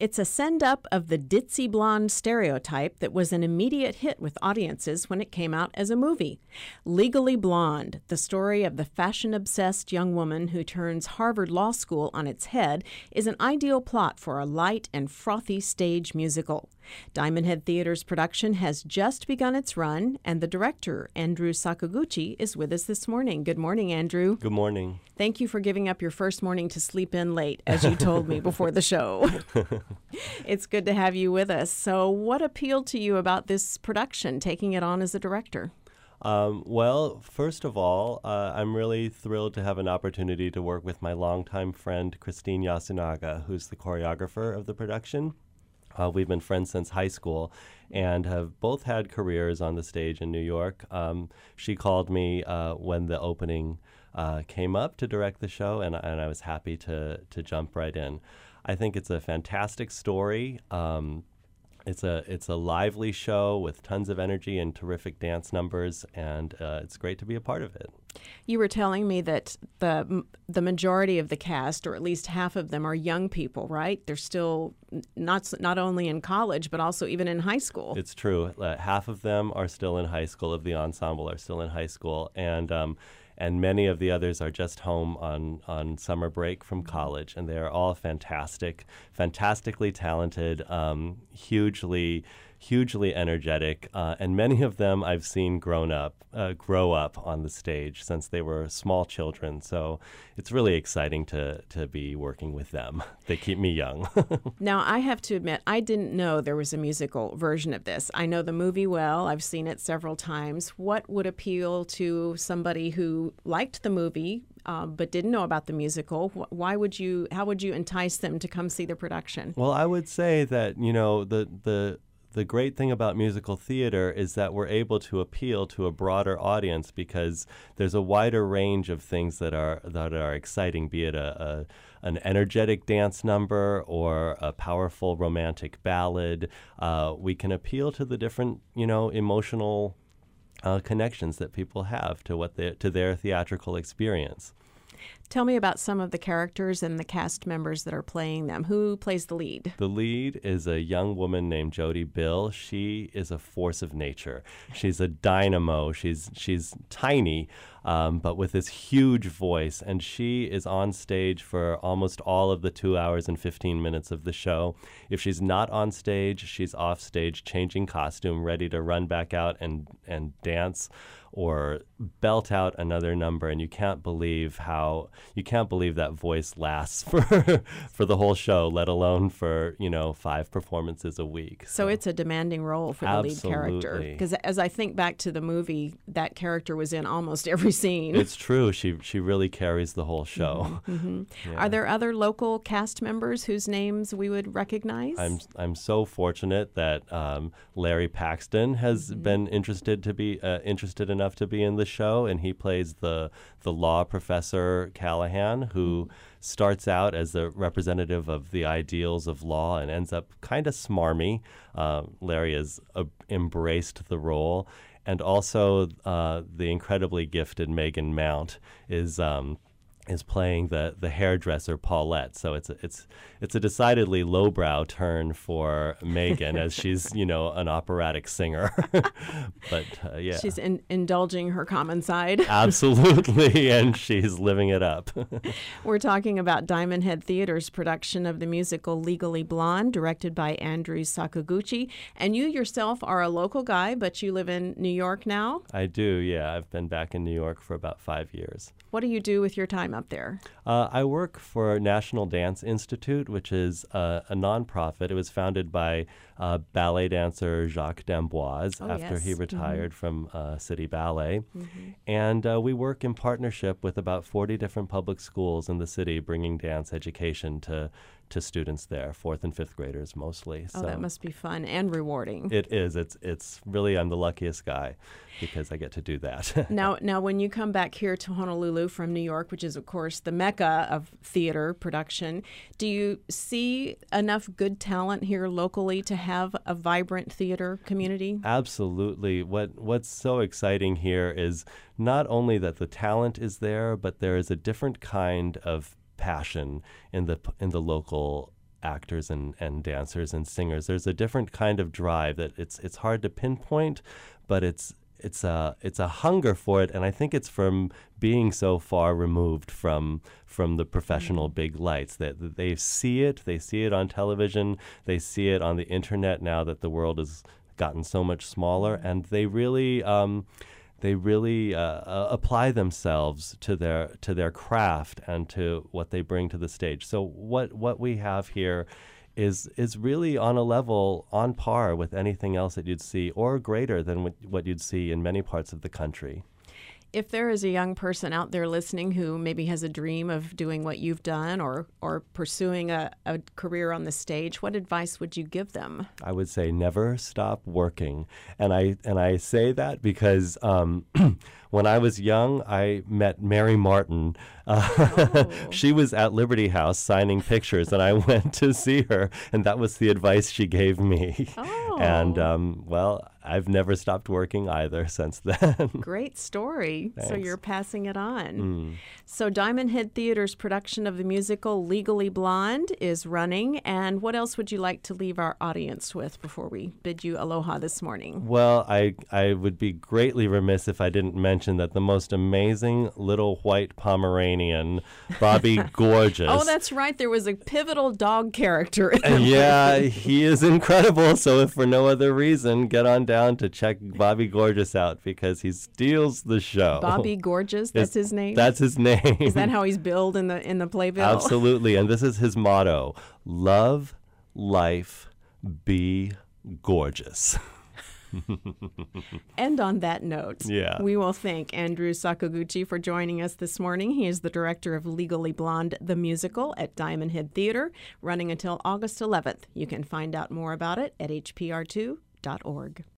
It's a send-up of the ditzy blonde stereotype that was an immediate hit with audiences when it came out as a movie. Legally Blonde, the story of the fashion-obsessed young woman who turns Harvard Law School on its head, is an ideal plot for a light and frothy stage musical. Diamond Head Theater's production has just begun its run, and the director, Andrew Sakaguchi, is with us this morning. Good morning, Andrew. Good morning. Thank you for giving up your first morning to sleep in late, as you told me before the show. It's good to have you with us. So what appealed to you about this production, taking it on as a director? Well, first of all, I'm really thrilled to have an opportunity to work with my longtime friend, Christine Yasunaga, who's the choreographer of the production. We've been friends since high school and have both had careers on the stage in New York. She called me when the opening came up to direct the show, and I was happy to jump right in. I think it's a fantastic story. It's a lively show with tons of energy and terrific dance numbers, and it's great to be a part of it. You were telling me that the majority of the cast, or at least half of them, are young people, right? They're still not only in college, but also even in high school. It's true. Half of them are still in high school, of the ensemble are still in high school, and many of the others are just home on summer break from college, and they are all fantastically talented, hugely energetic, and many of them I've seen grow up on the stage since they were small children. So it's really exciting to be working with them. They keep me young. Now, I have to admit, I didn't know there was a musical version of this. I know the movie well. I've seen it several times. What would appeal to somebody who liked the movie but didn't know about the musical? How would you entice them to come see the production? Well, I would say that, the great thing about musical theater is that we're able to appeal to a broader audience because there's a wider range of things that are exciting, be it an energetic dance number or a powerful romantic ballad. We can appeal to the different, emotional connections that people have to their theatrical experience. Tell me about some of the characters and the cast members that are playing them. Who plays the lead? The lead is a young woman named Jody Bill. She is a force of nature. She's a dynamo. She's tiny, but with this huge voice, and she is on stage for almost all of the 2 hours and 15 minutes of the show. If she's not on stage, she's off stage changing costume, ready to run back out and dance or belt out another number, and you can't believe that voice lasts for the whole show, let alone for 5 performances a week. So it's a demanding role for the lead character. Because as I think back to the movie, that character was in almost every scene. It's true. She really carries the whole show. Mm-hmm. Yeah. Are there other local cast members whose names we would recognize? I'm so fortunate that Larry Paxton has been interested enough to be in the show, and he plays the law professor Callahan, who starts out as the representative of the ideals of law and ends up kind of smarmy. Larry has embraced the role, and also the incredibly gifted Megan Mount is playing the hairdresser Paulette. So it's a decidedly lowbrow turn for Megan, as she's an operatic singer. But yeah, she's indulging her common side. Absolutely, and she's living it up. We're talking about Diamond Head Theater's production of the musical Legally Blonde, directed by Andrew Sakaguchi. And you yourself are a local guy, but you live in New York now? I do, yeah. I've been back in New York for about 5 years. What do you do with your time up there? I work for National Dance Institute, which is a nonprofit. It was founded by ballet dancer Jacques d'Amboise after he retired from City Ballet. Mm-hmm. And we work in partnership with about 40 different public schools in the city, bringing dance education to students there, 4th and 5th graders mostly. Oh, that must be fun and rewarding. It is. It's really, I'm the luckiest guy because I get to do that. Now, when you come back here to Honolulu from New York, which is, of course, the mecca of theater production, do you see enough good talent here locally to have a vibrant theater community? Absolutely. What's so exciting here is not only that the talent is there, but there is a different kind of passion in the local actors and dancers and singers. There's a different kind of drive that it's hard to pinpoint, but it's a hunger for it, and I think it's from being so far removed from the professional big lights that they see it on television, they see it on the internet now that the world has gotten so much smaller, and they really apply themselves to their craft and to what they bring to the stage. So what we have here is really on a level on par with anything else that you'd see, or greater than what you'd see in many parts of the country. If there is a young person out there listening who maybe has a dream of doing what you've done or pursuing a career on the stage, what advice would you give them? I would say never stop working. And I say that because when I was young, I met Mary Martin. She was at Liberty House signing pictures, and I went to see her, and that was the advice she gave me. Oh. And, well, I've never stopped working either since then. Great story. Thanks. So you're passing it on. So Diamond Head Theater's production of the musical Legally Blonde is running. And what else would you like to leave our audience with before we bid you aloha this morning? Well, I would be greatly remiss if I didn't mention that the most amazing little white Pomeranian, Bobby Gorgeous. Oh, that's right. There was a pivotal dog character in the Yeah, movie. he is incredible. So if for no other reason, get on down to check Bobby Gorgeous out because he steals the show. Bobby Gorgeous, that's his name? That's his name. Is that how he's billed in the playbill? Absolutely. And this is his motto: love, life, be gorgeous. And on that note, Yeah. we will thank Andrew Sakaguchi for joining us this morning. He is the director of Legally Blonde, the musical at Diamond Head Theater, running until August 11th. You can find out more about it at hpr2.org.